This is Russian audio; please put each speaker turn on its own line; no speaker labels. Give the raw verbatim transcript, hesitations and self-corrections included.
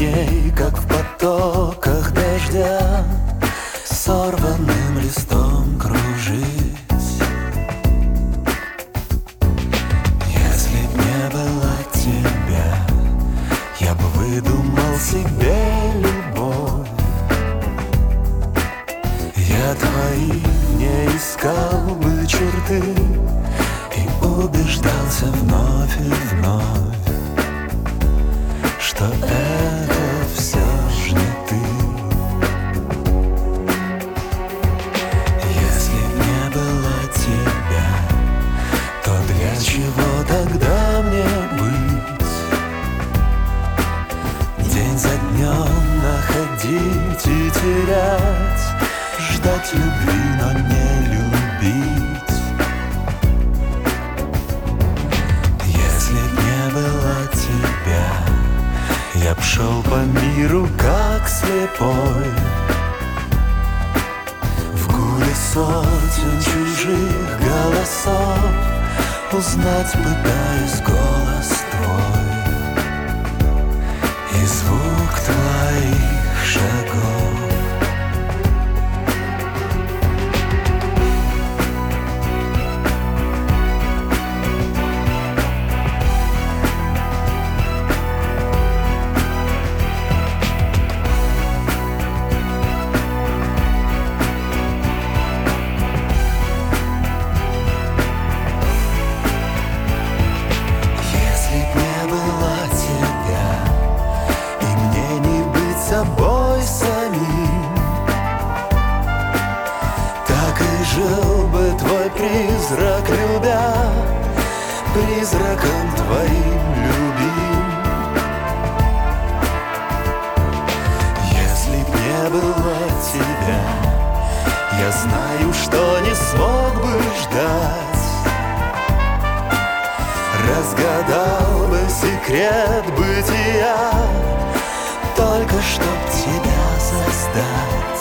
ней, как в потоках дождя, сорванным листом кружить. Если б не было тебя, я бы выдумал себе любовь. Я твои в ней искал бы черты и убеждался вновь и вновь, что это все ж не ты. Если б не было тебя, то для чего тогда мне быть? День за днем находить и терять, ждать любви, но не любить. Если б не было тебя, я б шел по миру как слепой, в гуле сотен чужих голосов узнать пытаюсь голос твой и звук твоих шагов. Собой самим, так и жил бы твой призрак, любя, призраком твоим любим. Если б не было тебя, я знаю, что не смог бы ждать, разгадал бы секрет бытия, только чтоб тебя создать.